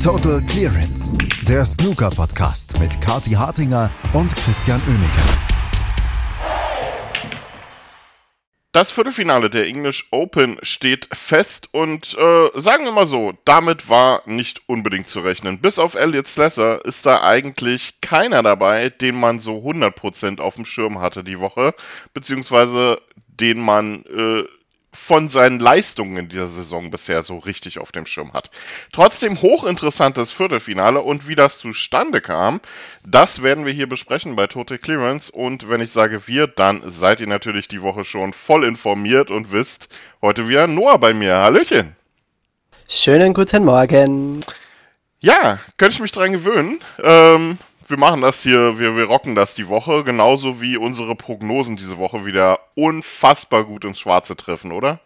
Total Clearance, der Snooker-Podcast mit Kathi Hartinger und Christian Oemeke. Das Viertelfinale der English Open steht fest und sagen wir mal so, damit war nicht unbedingt zu rechnen. Bis auf Elliot Slesser ist da eigentlich keiner dabei, den man so 100% auf dem Schirm hatte die Woche, beziehungsweise den man von seinen Leistungen in dieser Saison bisher so richtig auf dem Schirm hat. Trotzdem hochinteressantes Viertelfinale und wie das zustande kam, das werden wir hier besprechen bei Total Clearance und wenn ich sage wir, dann seid ihr natürlich die Woche schon voll informiert und wisst, heute wieder Noah bei mir. Hallöchen! Schönen guten Morgen! Ja, könnte ich mich dran gewöhnen. Wir machen das hier, wir rocken das die Woche, genauso wie unsere Prognosen diese Woche wieder unfassbar gut ins Schwarze treffen, oder?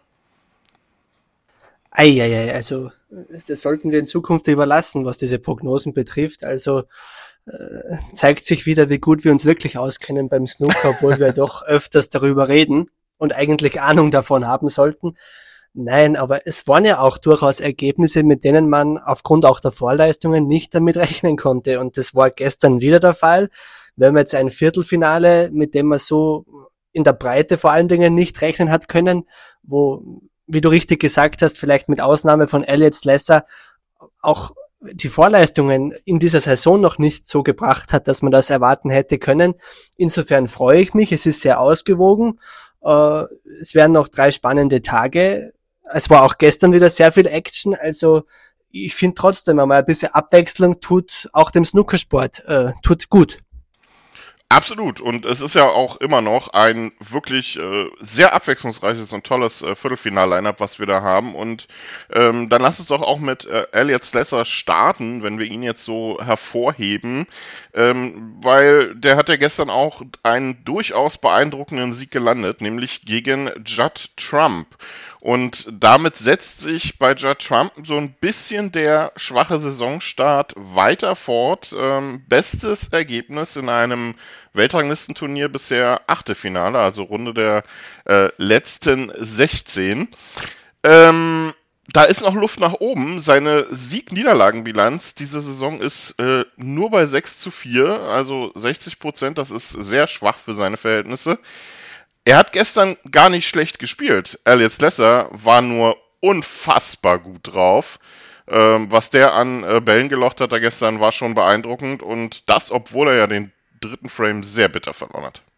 Eieiei, also das sollten wir in Zukunft überlassen, was diese Prognosen betrifft. Also zeigt sich wieder, wie gut wir uns wirklich auskennen beim Snooker, obwohl wir doch öfters darüber reden und eigentlich Ahnung davon haben sollten. Nein, aber es waren ja auch durchaus Ergebnisse, mit denen man aufgrund auch der Vorleistungen nicht damit rechnen konnte. Und das war gestern wieder der Fall. Wir haben jetzt ein Viertelfinale, mit dem man so in der Breite vor allen Dingen nicht rechnen hat können, wo, wie du richtig gesagt hast, vielleicht mit Ausnahme von Elliot Slesser auch die Vorleistungen in dieser Saison noch nicht so gebracht hat, dass man das erwarten hätte können. Insofern freue ich mich, es ist sehr ausgewogen. Es werden noch 3 spannende Tage. Es war auch gestern wieder sehr viel Action, also ich finde trotzdem einmal ein bisschen Abwechslung tut auch dem Snookersport, tut gut. Absolut, und es ist ja auch immer noch ein wirklich sehr abwechslungsreiches und tolles Viertelfinal-Line-Up, was wir da haben. Und dann lass uns doch auch mit Elliot Slesser starten, wenn wir ihn jetzt so hervorheben, weil der hat ja gestern auch einen durchaus beeindruckenden Sieg gelandet, nämlich gegen Judd Trump. Und damit setzt sich bei Judd Trump so ein bisschen der schwache Saisonstart weiter fort. Bestes Ergebnis in einem Weltranglistenturnier bisher Achtelfinale, also Runde der letzten 16. Da ist noch Luft nach oben. Seine Sieg-Niederlagen-Bilanz diese Saison ist nur bei 6:4, also 60%. Das ist sehr schwach für seine Verhältnisse. Er hat gestern gar nicht schlecht gespielt. Elliot Slesser war nur unfassbar gut drauf. Was der an Bällen gelocht hat da gestern, war schon beeindruckend. Und das, obwohl er ja den dritten Frame sehr bitter verloren hat.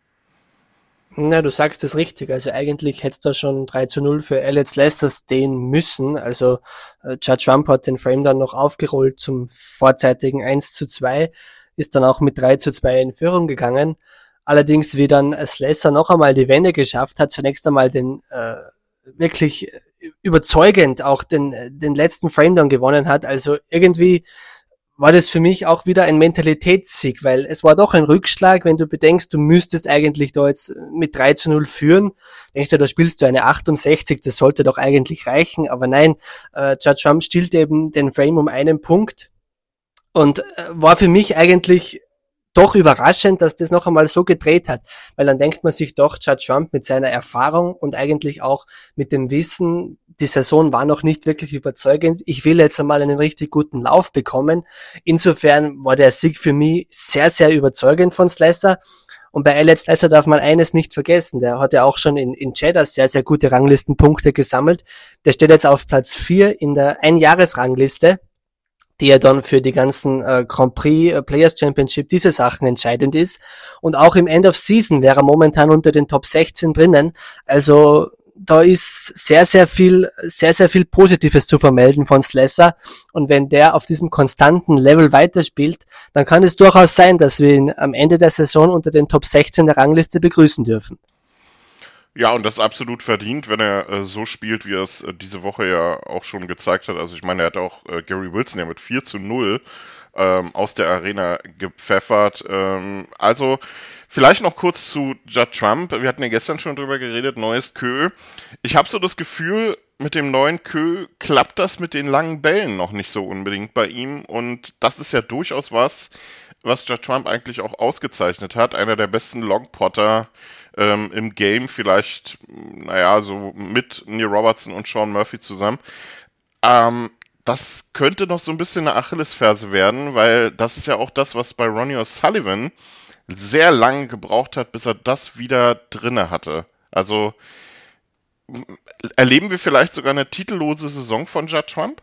Na, du sagst es richtig. Also eigentlich hätte es da schon 3:0 für Elliot Slesser stehen müssen. Also Judd Trump hat den Frame dann noch aufgerollt zum vorzeitigen 1:2, ist dann auch mit 3:2 in Führung gegangen. Allerdings, wie dann Slesser noch einmal die Wende geschafft hat, zunächst einmal den wirklich überzeugend auch den letzten Frame dann gewonnen hat. Also irgendwie war das für mich auch wieder ein Mentalitätssieg, weil es war doch ein Rückschlag, wenn du bedenkst, du müsstest eigentlich da jetzt mit 3:0 führen. Denkst du, da spielst du eine 68, das sollte doch eigentlich reichen. Aber nein, Judd Trump stiehlt eben den Frame um einen Punkt und war für mich eigentlich doch überraschend, dass das noch einmal so gedreht hat, weil dann denkt man sich doch, Judd Trump mit seiner Erfahrung und eigentlich auch mit dem Wissen, die Saison war noch nicht wirklich überzeugend. Ich will jetzt einmal einen richtig guten Lauf bekommen. Insofern war der Sieg für mich sehr, sehr überzeugend von Slesser. Und bei Elliot Slesser darf man eines nicht vergessen. Der hat ja auch schon in Jeddah sehr, sehr gute Ranglistenpunkte gesammelt. Der steht jetzt auf Platz 4 in der Einjahresrangliste, die ja dann für die ganzen Grand Prix, Players Championship, diese Sachen entscheidend ist. Und auch im End of Season wäre er momentan unter den Top 16 drinnen. Also da ist sehr, sehr viel Positives zu vermelden von Slesser. Und wenn der auf diesem konstanten Level weiterspielt, dann kann es durchaus sein, dass wir ihn am Ende der Saison unter den Top 16 der Rangliste begrüßen dürfen. Ja, und das ist absolut verdient, wenn er so spielt, wie er es diese Woche ja auch schon gezeigt hat. Also ich meine, er hat auch Gary Wilson ja mit 4:0 aus der Arena gepfeffert. Also vielleicht noch kurz zu Judd Trump. Wir hatten ja gestern schon drüber geredet, neues Queue. Ich habe so das Gefühl, mit dem neuen Queue klappt das mit den langen Bällen noch nicht so unbedingt bei ihm. Und das ist ja durchaus was Judd Trump eigentlich auch ausgezeichnet hat. Einer der besten Longpotter im Game, vielleicht, naja, so mit Neil Robertson und Sean Murphy zusammen. das könnte noch so ein bisschen eine Achillesferse werden, weil das ist ja auch das, was bei Ronnie O'Sullivan sehr lange gebraucht hat, bis er das wieder drinne hatte. Also erleben wir vielleicht sogar eine titellose Saison von Judd Trump?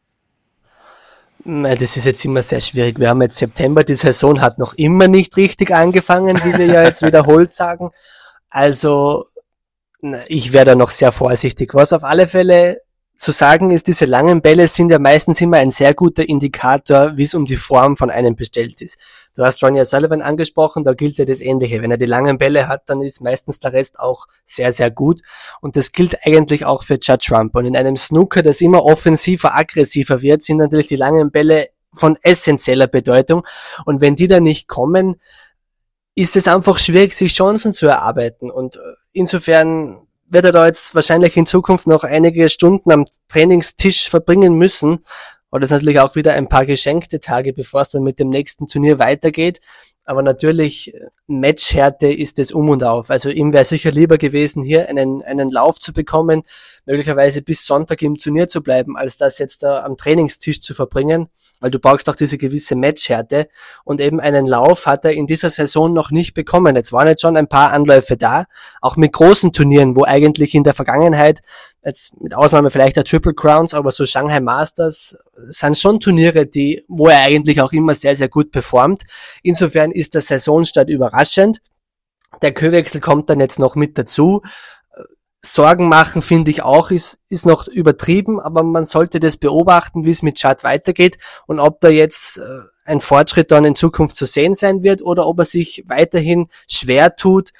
Das ist jetzt immer sehr schwierig. Wir haben jetzt September, die Saison hat noch immer nicht richtig angefangen, wie wir ja jetzt wiederholt sagen. Also ich wäre da noch sehr vorsichtig. Was auf alle Fälle zu sagen ist, diese langen Bälle sind ja meistens immer ein sehr guter Indikator, wie es um die Form von einem bestellt ist. Du hast Ronnie O'Sullivan angesprochen, da gilt ja das Ähnliche. Wenn er die langen Bälle hat, dann ist meistens der Rest auch sehr, sehr gut. Und das gilt eigentlich auch für Judd Trump. Und in einem Snooker, das immer offensiver, aggressiver wird, sind natürlich die langen Bälle von essentieller Bedeutung. Und wenn die dann nicht kommen, ist es einfach schwierig, sich Chancen zu erarbeiten. Und insofern wird er da jetzt wahrscheinlich in Zukunft noch einige Stunden am Trainingstisch verbringen müssen. Oder ist natürlich auch wieder ein paar geschenkte Tage, bevor es dann mit dem nächsten Turnier weitergeht. Aber natürlich, Matchhärte ist es um und auf. Also ihm wäre sicher lieber gewesen, hier einen Lauf zu bekommen, möglicherweise bis Sonntag im Turnier zu bleiben, als das jetzt da am Trainingstisch zu verbringen, weil du brauchst auch diese gewisse Matchhärte. Und eben einen Lauf hat er in dieser Saison noch nicht bekommen. Jetzt waren jetzt schon ein paar Anläufe da, auch mit großen Turnieren, wo eigentlich in der Vergangenheit, jetzt mit Ausnahme vielleicht der Triple Crowns, aber so Shanghai Masters sind schon Turniere, wo er eigentlich auch immer sehr, sehr gut performt. Insofern ist der Saisonstart überraschend. Der Köwechsel kommt dann jetzt noch mit dazu. Sorgen machen, finde ich auch, ist noch übertrieben, aber man sollte das beobachten, wie es mit Judd weitergeht und ob da jetzt ein Fortschritt dann in Zukunft zu sehen sein wird oder ob er sich weiterhin schwer tut,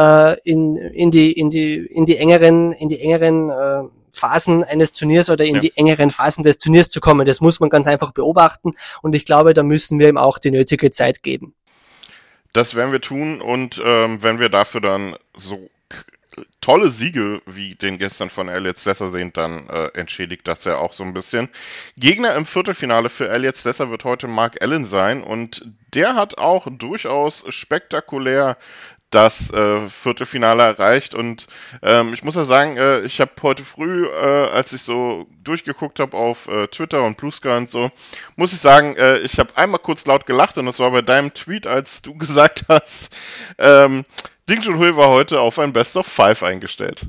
in die engeren Phasen eines Turniers oder in die engeren Phasen des Turniers zu kommen. Das muss man ganz einfach beobachten und ich glaube, da müssen wir ihm auch die nötige Zeit geben. Das werden wir tun und wenn wir dafür dann so tolle Siege wie den gestern von Elliot Slesser sehen, dann entschädigt das ja auch so ein bisschen. Gegner im Viertelfinale für Elliot Slesser wird heute Mark Allen sein und der hat auch durchaus spektakulär das Viertelfinale erreicht und ich muss ja sagen, ich habe heute früh, als ich so durchgeguckt habe auf Twitter und Blue Sky und so, muss ich sagen, ich habe einmal kurz laut gelacht und das war bei deinem Tweet, als du gesagt hast, Ding Junhui war heute auf ein Best of 5 eingestellt.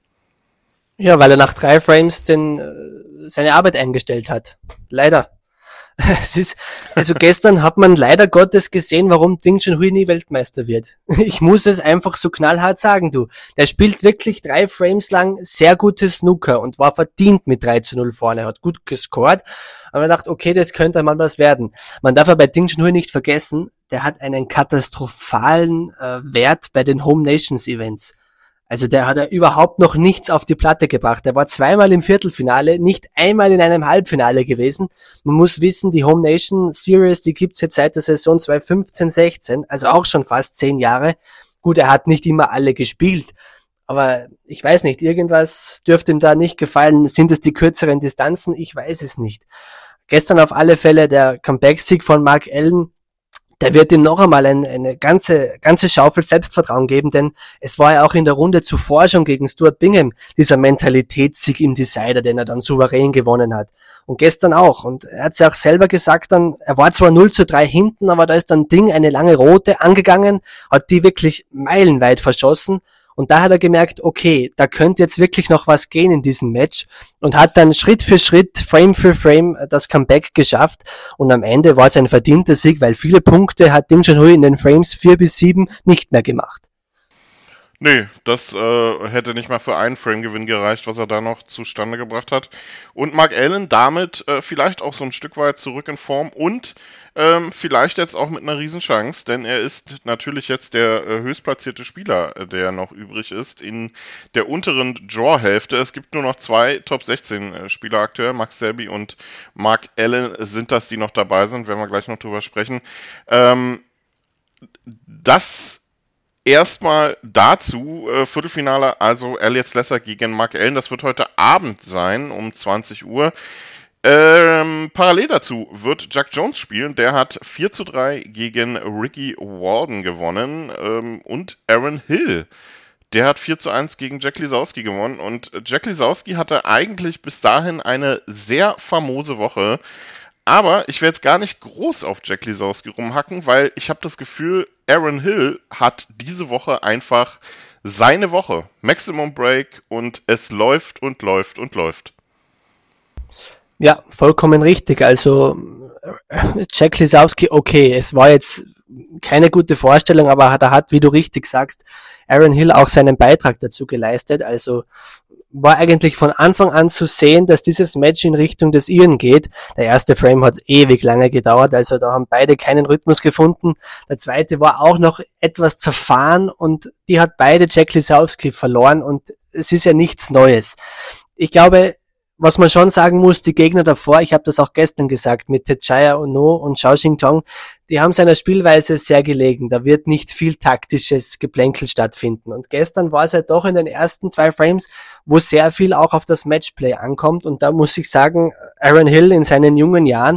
Ja, weil er nach 3 Frames seine Arbeit eingestellt hat. Leider. Also gestern hat man leider Gottes gesehen, warum Ding Junhui nie Weltmeister wird. Ich muss es einfach so knallhart sagen, du. Der spielt wirklich 3 Frames lang sehr gutes Snooker und war verdient mit 3-0 vorne, hat gut gescored. Aber man dachte, okay, das könnte mal was werden. Man darf aber bei Ding Junhui nicht vergessen, der hat einen katastrophalen Wert bei den Home Nations Events. Also der hat ja überhaupt noch nichts auf die Platte gebracht. Der war 2-mal im Viertelfinale, nicht einmal in einem Halbfinale gewesen. Man muss wissen, die Home Nation Series, die gibt's jetzt seit der Saison 2015-16, also auch schon fast 10 Jahre. Gut, er hat nicht immer alle gespielt, aber ich weiß nicht, irgendwas dürfte ihm da nicht gefallen. Sind es die kürzeren Distanzen? Ich weiß es nicht. Gestern auf alle Fälle der Comeback-Sieg von Mark Allen, der wird ihm noch einmal eine ganze Schaufel Selbstvertrauen geben, denn es war ja auch in der Runde zuvor schon gegen Stuart Bingham dieser Mentalitätssieg im Decider, den er dann souverän gewonnen hat. Und gestern auch. Und er hat es ja auch selber gesagt dann, er war zwar 0-3 hinten, aber da ist dann Ding eine lange rote angegangen, hat die wirklich meilenweit verschossen. Und da hat er gemerkt, okay, da könnte jetzt wirklich noch was gehen in diesem Match und hat dann Schritt für Schritt, Frame für Frame das Comeback geschafft und am Ende war es ein verdienter Sieg, weil viele Punkte hat Ding Junhui in den Frames 4 bis 7 nicht mehr gemacht. Nee, das hätte nicht mal für einen Frame-Gewinn gereicht, was er da noch zustande gebracht hat. Und Mark Allen damit vielleicht auch so ein Stück weit zurück in Form und vielleicht jetzt auch mit einer Riesenchance, denn er ist natürlich jetzt der höchstplatzierte Spieler, der noch übrig ist in der unteren Draw-Hälfte. Es gibt nur noch 2 Top-16 Spieler aktuell, Max Selby und Mark Allen sind das, die noch dabei sind, werden wir gleich noch drüber sprechen. Das erstmal dazu, Viertelfinale, also Elliot Slesser gegen Mark Allen, das wird heute Abend sein, um 20 Uhr. Parallel dazu wird Jack Jones spielen, der hat 4-3 gegen Ricky Walden gewonnen und Aaron Hill, der hat 4:1 gegen Jack Lisowski gewonnen und Jack Lisowski hatte eigentlich bis dahin eine sehr famose Woche, aber ich werde jetzt gar nicht groß auf Jack Lisowski rumhacken, weil ich habe das Gefühl, Aaron Hill hat diese Woche einfach seine Woche, Maximum Break und es läuft und läuft und läuft. Ja, vollkommen richtig. Also Jack Lisowski, okay, es war jetzt keine gute Vorstellung, aber da hat, wie du richtig sagst, Aaron Hill auch seinen Beitrag dazu geleistet. Also war eigentlich von Anfang an zu sehen, dass dieses Match in Richtung des Iren geht. Der erste Frame hat ewig lange gedauert, also da haben beide keinen Rhythmus gefunden. Der zweite war auch noch etwas zerfahren und die hat beide Jack Lisowski verloren und es ist ja nichts Neues. Ich glaube, was man schon sagen muss, die Gegner davor, ich habe das auch gestern gesagt, mit Techaya Ono und Zhao Xingtong, die haben seiner Spielweise sehr gelegen. Da wird nicht viel taktisches Geplänkel stattfinden. Und gestern war es ja doch in den ersten 2 Frames, wo sehr viel auch auf das Matchplay ankommt. Und da muss ich sagen, Aaron Hill in seinen jungen Jahren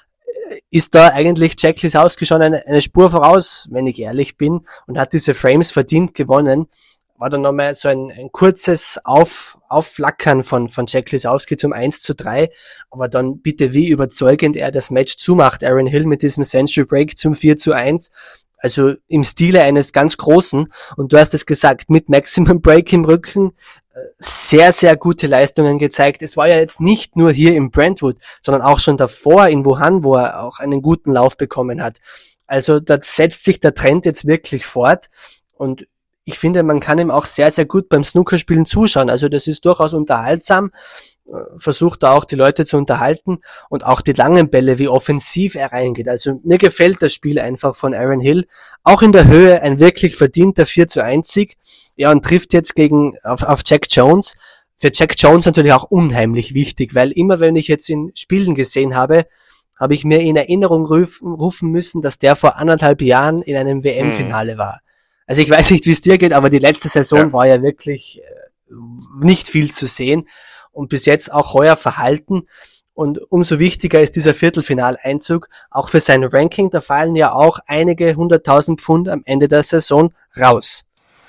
ist da eigentlich Jack Lisowski schon eine Spur voraus, wenn ich ehrlich bin, und hat diese Frames verdient gewonnen. War dann nochmal so ein kurzes Aufflackern von Jack Lisowski zum 1:3, aber dann bitte wie überzeugend er das Match zumacht, Aaron Hill mit diesem Century Break zum 4:1, also im Stile eines ganz Großen, und du hast es gesagt, mit Maximum Break im Rücken, sehr, sehr gute Leistungen gezeigt. Es war ja jetzt nicht nur hier im Brentwood, sondern auch schon davor in Wuhan, wo er auch einen guten Lauf bekommen hat. Also da setzt sich der Trend jetzt wirklich fort und ich finde, man kann ihm auch sehr, sehr gut beim Snookerspielen zuschauen. Also das ist durchaus unterhaltsam, versucht da auch die Leute zu unterhalten und auch die langen Bälle, wie offensiv er reingeht. Also mir gefällt das Spiel einfach von Aaron Hill. Auch in der Höhe ein wirklich verdienter 4:1-Sieg. Ja, und trifft jetzt auf Jack Jones. Für Jack Jones natürlich auch unheimlich wichtig, weil immer wenn ich jetzt in Spielen gesehen habe ich mir in Erinnerung rufen müssen, dass der vor 1,5 Jahren in einem WM-Finale war. Also ich weiß nicht, wie es dir geht, aber die letzte Saison war ja wirklich nicht viel zu sehen und bis jetzt auch heuer verhalten. Und umso wichtiger ist dieser Viertelfinaleinzug, auch für sein Ranking. Da fallen ja auch einige 100.000 Pfund am Ende der Saison raus.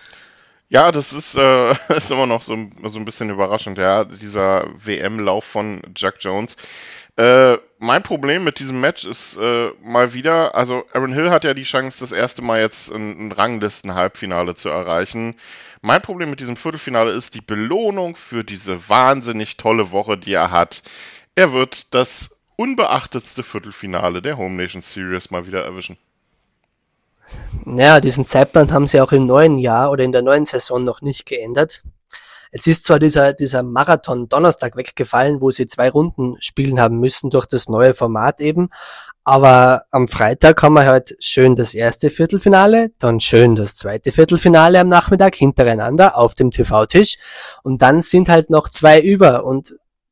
Ja, das ist immer noch so ein bisschen überraschend, ja, dieser WM-Lauf von Jack Jones. Mein Problem mit diesem Match ist mal wieder, also Aaron Hill hat ja die Chance, das erste Mal jetzt ein Ranglisten-Halbfinale zu erreichen. Mein Problem mit diesem Viertelfinale ist die Belohnung für diese wahnsinnig tolle Woche, die er hat. Er wird das unbeachtetste Viertelfinale der Home Nation Series mal wieder erwischen. Naja, diesen Zeitplan haben sie auch im neuen Jahr oder in der neuen Saison noch nicht geändert. Jetzt ist zwar dieser Marathon Donnerstag weggefallen, wo sie 2 Runden spielen haben müssen durch das neue Format eben, aber am Freitag haben wir halt schön das erste Viertelfinale, dann schön das zweite Viertelfinale am Nachmittag hintereinander auf dem TV-Tisch und dann sind halt noch 2 über und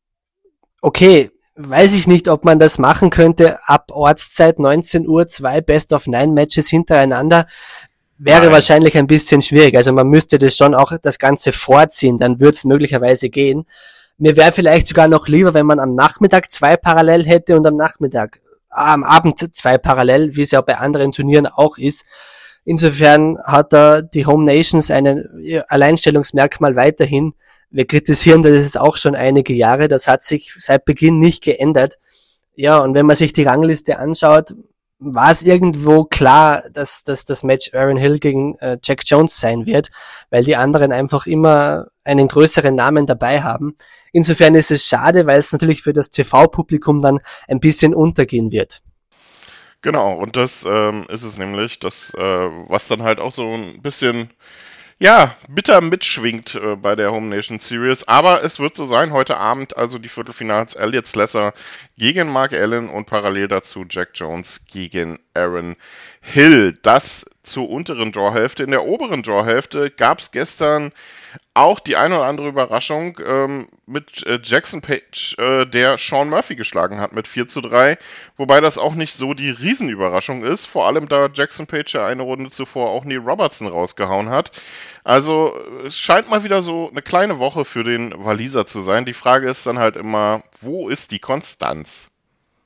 okay, weiß ich nicht, ob man das machen könnte ab Ortszeit 19 Uhr, 2 Best-of-9-Matches hintereinander. Wäre wahrscheinlich ein bisschen schwierig. Also man müsste das schon auch das Ganze vorziehen, dann würde es möglicherweise gehen. Mir wäre vielleicht sogar noch lieber, wenn man am Nachmittag 2 parallel hätte und am Abend 2 parallel, wie es ja bei anderen Turnieren auch ist. Insofern hat da die Home Nations ein Alleinstellungsmerkmal weiterhin. Wir kritisieren das jetzt auch schon einige Jahre. Das hat sich seit Beginn nicht geändert. Ja, und wenn man sich die Rangliste anschaut, war es irgendwo klar, dass das Match Aaron Hill gegen Jack Jones sein wird, weil die anderen einfach immer einen größeren Namen dabei haben. Insofern ist es schade, weil es natürlich für das TV-Publikum dann ein bisschen untergehen wird. Genau, und das ist es nämlich, das was dann halt auch so ein bisschen ja, bitter mitschwingt bei der Home Nation Series, aber es wird so sein, heute Abend also die Viertelfinals Elliot Slesser gegen Mark Allen und parallel dazu Jack Jones gegen Aaron Hill. Das zur unteren Drawhälfte. In der oberen Drawhälfte gab es gestern auch die eine oder andere Überraschung mit Jackson Page, der Sean Murphy geschlagen hat mit 4:3, wobei das auch nicht so die Riesenüberraschung ist, vor allem da Jackson Page ja eine Runde zuvor auch Neil Robertson rausgehauen hat. Also es scheint mal wieder so eine kleine Woche für den Waliser zu sein. Die Frage ist dann halt immer, wo ist die Konstanz?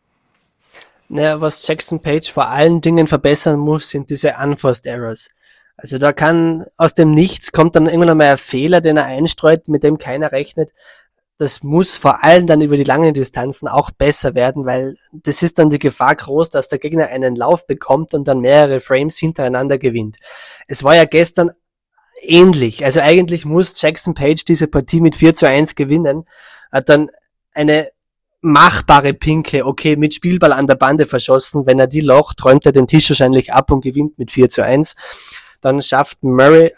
Naja, was Jackson Page vor allen Dingen verbessern muss, sind diese Unforced Errors. Also da kann aus dem Nichts kommt dann irgendwann einmal ein Fehler, den er einstreut, mit dem keiner rechnet. Das muss vor allem dann über die langen Distanzen auch besser werden, weil das ist dann die Gefahr groß, dass der Gegner einen Lauf bekommt und dann mehrere Frames hintereinander gewinnt. Es war ja gestern ähnlich. Also eigentlich muss Jackson Page diese Partie mit 4:1 gewinnen, hat dann eine machbare Pinke, okay, mit Spielball an der Bande verschossen. Wenn er die locht, räumt er den Tisch wahrscheinlich ab und gewinnt mit 4:1. Dann schafft Murphy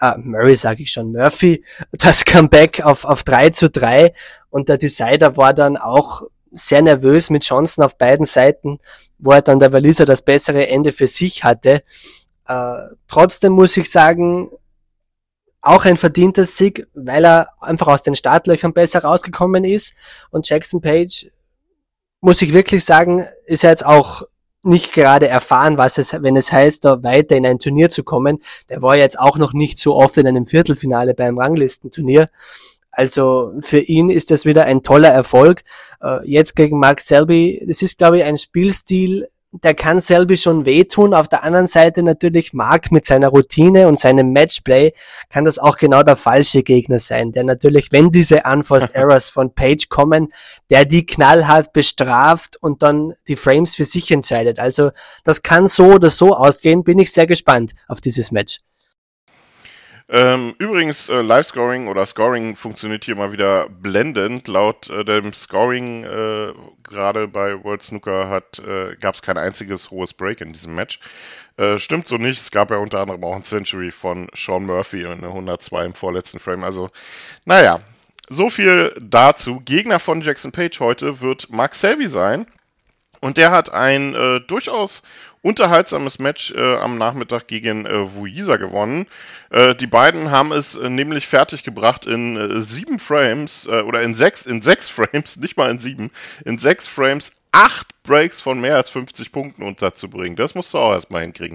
das Comeback auf 3:3 und der Decider war dann auch sehr nervös mit Johnson auf beiden Seiten, wo er dann der Waliser das bessere Ende für sich hatte. Trotzdem muss ich sagen, auch ein verdienter Sieg, weil er einfach aus den Startlöchern besser rausgekommen ist und Jackson Page, muss ich wirklich sagen, ist ja jetzt auch nicht gerade erfahren, wenn es heißt, da weiter in ein Turnier zu kommen. Der war jetzt auch noch nicht so oft in einem Viertelfinale beim Ranglistenturnier. Also für ihn ist das wieder ein toller Erfolg. Jetzt gegen Mark Selby, das ist, glaube ich, ein Spielstil, der kann Selby schon wehtun. Auf der anderen Seite natürlich Mark mit seiner Routine und seinem Matchplay kann das auch genau der falsche Gegner sein, der natürlich, wenn diese Unforced Errors von Page kommen, der die knallhart bestraft und dann die Frames für sich entscheidet. Also das kann so oder so ausgehen. Bin ich sehr gespannt auf dieses Match. Übrigens, Live-Scoring oder Scoring funktioniert hier mal wieder blendend. Laut dem Scoring gerade bei World Snooker gab es kein einziges hohes Break in diesem Match. Stimmt so nicht. Es gab ja unter anderem auch ein Century von Sean Murphy und eine 102 im vorletzten Frame. Also, naja, so viel dazu. Gegner von Jackson Page heute wird Mark Selby sein. Und der hat ein durchaus unterhaltsames Match am Nachmittag gegen Wu Yisa gewonnen. Die beiden haben es nämlich fertiggebracht in 7 Frames oder in 6 Frames, nicht mal in 7, in 6 Frames 8 Breaks von mehr als 50 Punkten unterzubringen. Das musst du auch erstmal hinkriegen.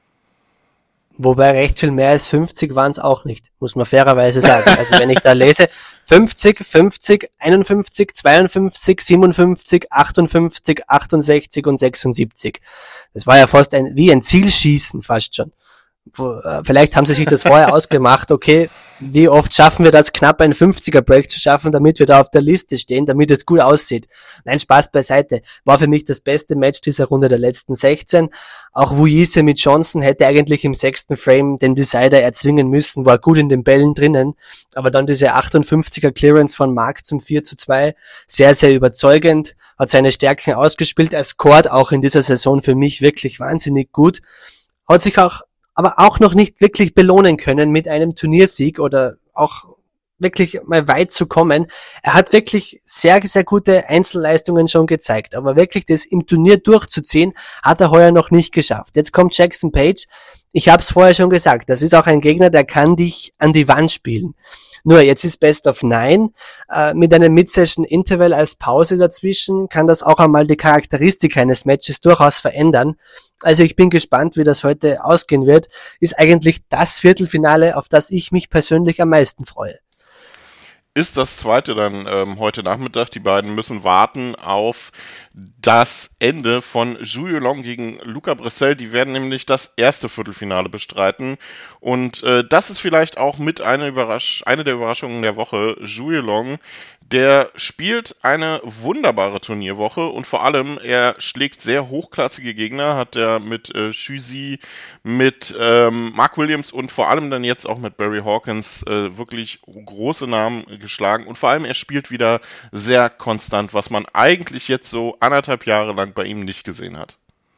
Wobei recht viel mehr als 50 waren es auch nicht, muss man fairerweise sagen. Also wenn ich da lese, 50, 50, 51, 52, 57, 58, 68 und 76. Das war ja fast wie ein Zielschießen fast schon. Vielleicht haben sie sich das vorher ausgemacht, okay, wie oft schaffen wir das, knapp einen 50er-Break zu schaffen, damit wir da auf der Liste stehen, damit es gut aussieht. Nein, Spaß beiseite. War für mich das beste Match dieser Runde der letzten 16. Auch Wu Yisa mit Johnson hätte eigentlich im 6. Frame den Decider erzwingen müssen, war gut in den Bällen drinnen, aber dann diese 58er Clearance von Mark zum 4:2, sehr, sehr überzeugend, hat seine Stärken ausgespielt, er scored auch in dieser Saison für mich wirklich wahnsinnig gut, hat sich aber auch noch nicht wirklich belohnen können mit einem Turniersieg oder auch wirklich mal weit zu kommen. Er hat wirklich sehr, sehr gute Einzelleistungen schon gezeigt, aber wirklich das im Turnier durchzuziehen, hat er heuer noch nicht geschafft. Jetzt kommt Jackson Page. Ich habe es vorher schon gesagt, das ist auch ein Gegner, der kann dich an die Wand spielen. Nur jetzt ist Best of 9, mit einem Mid-Session-Interval als Pause dazwischen kann das auch einmal die Charakteristik eines Matches durchaus verändern. Also ich bin gespannt, wie das heute ausgehen wird. Ist eigentlich das Viertelfinale, auf das ich mich persönlich am meisten freue. Ist das zweite dann heute Nachmittag. Die beiden müssen warten auf das Ende von Zhu Yuelong gegen Luca Brecel. Die werden nämlich das erste Viertelfinale bestreiten. Und das ist vielleicht auch mit eine der Überraschungen der Woche. Zhu Yuelong, der spielt eine wunderbare Turnierwoche und vor allem, er schlägt sehr hochklassige Gegner, hat er mit Xu Zi, mit Mark Williams und vor allem dann jetzt auch mit Barry Hawkins wirklich große Namen geschlagen und vor allem, er spielt wieder sehr konstant, was man eigentlich jetzt so 1,5 Jahre lang bei ihm nicht gesehen hat.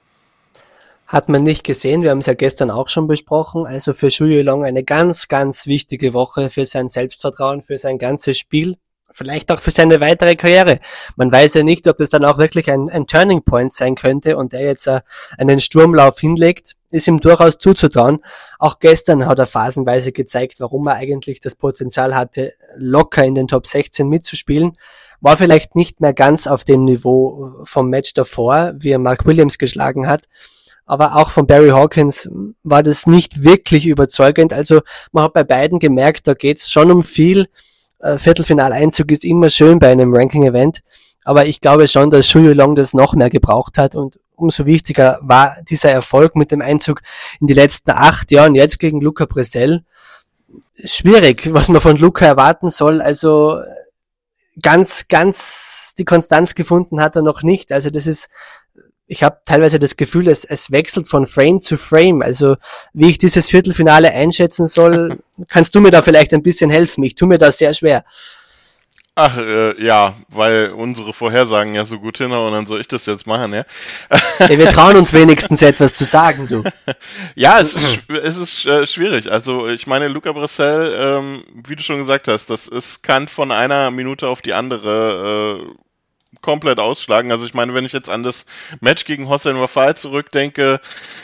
Hat man nicht gesehen, wir haben es ja gestern auch schon besprochen, also für Zhu Yuelong eine ganz, ganz wichtige Woche für sein Selbstvertrauen, für sein ganzes Spiel. Vielleicht auch für seine weitere Karriere. Man weiß ja nicht, ob das dann auch wirklich ein Turning Point sein könnte und er jetzt einen Sturmlauf hinlegt, ist ihm durchaus zuzutrauen. Auch gestern hat er phasenweise gezeigt, warum er eigentlich das Potenzial hatte, locker in den Top 16 mitzuspielen. War vielleicht nicht mehr ganz auf dem Niveau vom Match davor, wie er Mark Williams geschlagen hat. Aber auch von Barry Hawkins war das nicht wirklich überzeugend. Also man hat bei beiden gemerkt, da geht's schon um viel. Viertelfinaleinzug ist immer schön bei einem Ranking-Event, aber ich glaube schon, dass Zhu Yuelong das noch mehr gebraucht hat und umso wichtiger war dieser Erfolg mit dem Einzug in die letzten 8 Jahre und jetzt gegen Luca Brecel. Schwierig, was man von Luca erwarten soll, also ganz die Konstanz gefunden hat er noch nicht, also ich habe teilweise das Gefühl, es wechselt von Frame zu Frame, also wie ich dieses Viertelfinale einschätzen soll, kannst du mir da vielleicht ein bisschen helfen, ich tue mir da sehr schwer. Ach, ja, weil unsere Vorhersagen ja so gut hinhauen, dann soll ich das jetzt machen, ja? Ja, wir trauen uns wenigstens etwas zu sagen, du. Ja, es ist schwierig. Also ich meine, Luca Brecel, wie du schon gesagt hast, kann von einer Minute auf die andere komplett ausschlagen. Also ich meine, wenn ich jetzt an das Match gegen Hossein Wafai zurückdenke,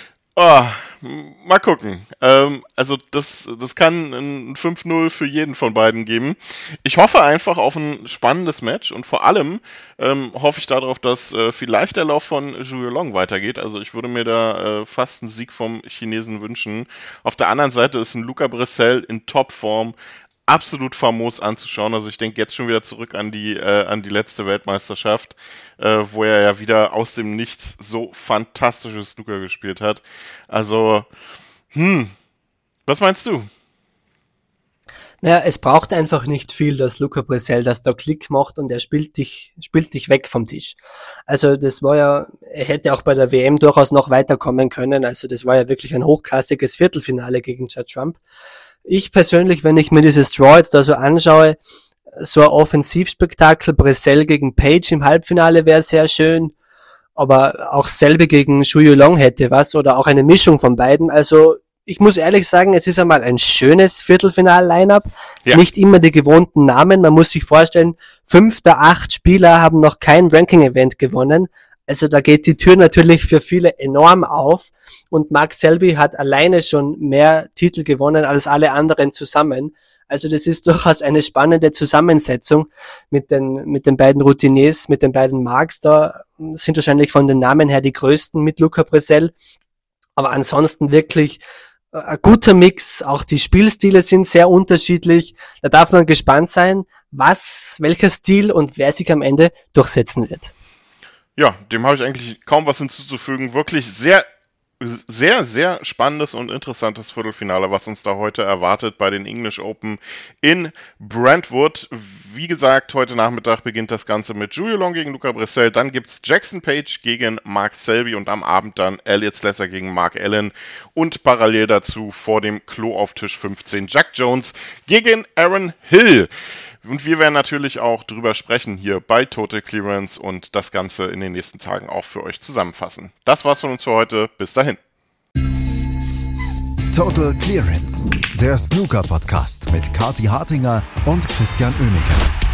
mal gucken. Also das kann ein 5-0 für jeden von beiden geben. Ich hoffe einfach auf ein spannendes Match und vor allem hoffe ich darauf, dass vielleicht der Lauf von Zhu Yulong weitergeht. Also ich würde mir da fast einen Sieg vom Chinesen wünschen. Auf der anderen Seite ist ein Luca Brecel in Topform absolut famos anzuschauen. Also ich denke jetzt schon wieder zurück an die letzte Weltmeisterschaft, wo er ja wieder aus dem Nichts so fantastisches Snooker gespielt hat. Also, was meinst du? Naja, es braucht einfach nicht viel, dass Luca Brecel das da Klick macht und er spielt dich weg vom Tisch. Also das war ja, er hätte auch bei der WM durchaus noch weiterkommen können. Also das war ja wirklich ein hochklassiges Viertelfinale gegen Judd Trump. Ich persönlich, wenn ich mir dieses Draw jetzt da so anschaue, so ein Offensivspektakel, Brecel gegen Page im Halbfinale wäre sehr schön, aber auch selbe gegen Zhu Yulong hätte was oder auch eine Mischung von beiden. Also ich muss ehrlich sagen, es ist einmal ein schönes Viertelfinal-Line-Up, ja. Nicht immer die gewohnten Namen, man muss sich vorstellen, 5 der 8 Spieler haben noch kein Ranking-Event gewonnen. Also da geht die Tür natürlich für viele enorm auf und Mark Selby hat alleine schon mehr Titel gewonnen als alle anderen zusammen. Also das ist durchaus eine spannende Zusammensetzung mit den beiden Routiniers, mit den beiden Marks. Da sind wahrscheinlich von den Namen her die größten mit Luca Brecel. Aber ansonsten wirklich ein guter Mix. Auch die Spielstile sind sehr unterschiedlich. Da darf man gespannt sein, welcher Stil und wer sich am Ende durchsetzen wird. Ja, dem habe ich eigentlich kaum was hinzuzufügen. Wirklich sehr, sehr, sehr spannendes und interessantes Viertelfinale, was uns da heute erwartet bei den English Open in Brentwood. Wie gesagt, heute Nachmittag beginnt das Ganze mit Zhu Yulong gegen Luca Brecel. Dann gibt's Jackson Page gegen Mark Selby und am Abend dann Elliot Slesser gegen Mark Allen. Und parallel dazu vor dem Klo auf Tisch 15 Jack Jones gegen Aaron Hill. Und wir werden natürlich auch drüber sprechen hier bei Total Clearance und das Ganze in den nächsten Tagen auch für euch zusammenfassen. Das war's von uns für heute. Bis dahin. Total Clearance, der Snooker-Podcast mit Kathi Hartinger und Christian Oemeke.